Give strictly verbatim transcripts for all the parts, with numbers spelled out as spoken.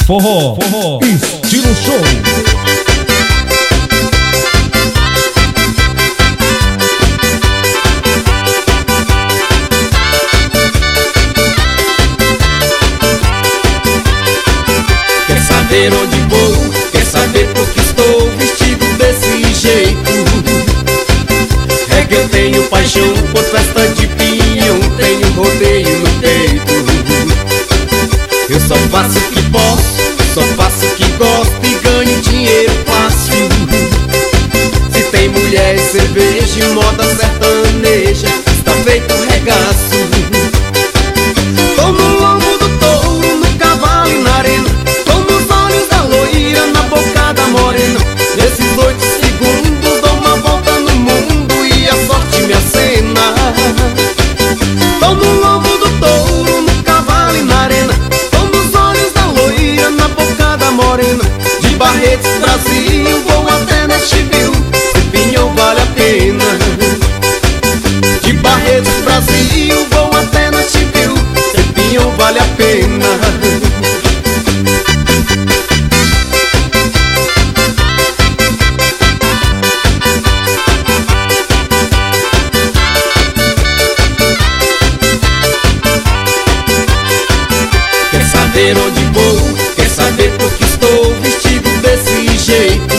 Forró, forró, estilo show. Quer saber onde vou? Quer saber por que estou vestido desse jeito? É que eu tenho paixão por festa de pinhão, tenho rodeio no peito. Eu só faço o que posso, só faço o que gosto e ganho dinheiro fácil. Se tem mulher e cerveja e moda sertaneja, está feito regaço. Tô no lombo do touro, no cavalo e na arena, tô nos olhos da loira, na boca da morena. Nesses oito segundos dou uma volta no mundo e a sorte me acena. Tô no lombo do touro, no cavalo e na arena, tô nos olhos da loira, na boca da morena. De Barretos, Brasil, vou até Nashville, se pinhão vale a pena. De Barretos, Brasil, vou até Nashville, se pinhão vale a pena. Quer saber onde vou? Quer saber por que estou vestido desse jeito?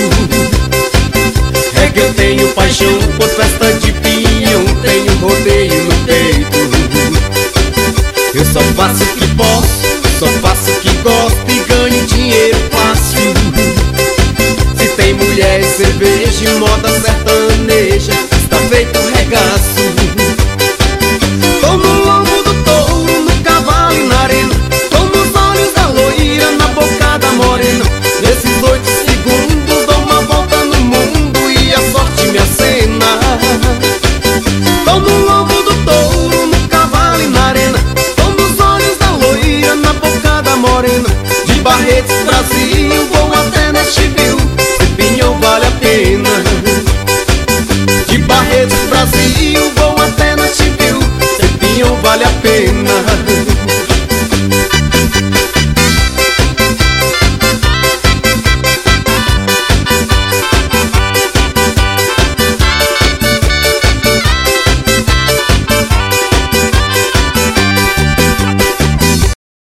É que eu tenho paixão por festa de pinhão, tenho rodeio no peito. Eu só faço o que posso, só faço o que gosto e ganho dinheiro fácil. Se tem mulher e cerveja e moda sertaneja, está feito regaço. Tô no lombo do touro, no cavalo e na arena, tô nos olhos da loira, na boca da morena. Nesses oito segundos dou uma volta no mundo e a sorte me acena. Tô no lombo do touro, no cavalo e na arena, tô nos olhos da loira, na boca da morena. De Barretos, Brasil, vou até Nashville, se pinhão vale a pena. De Barretos, Brasil,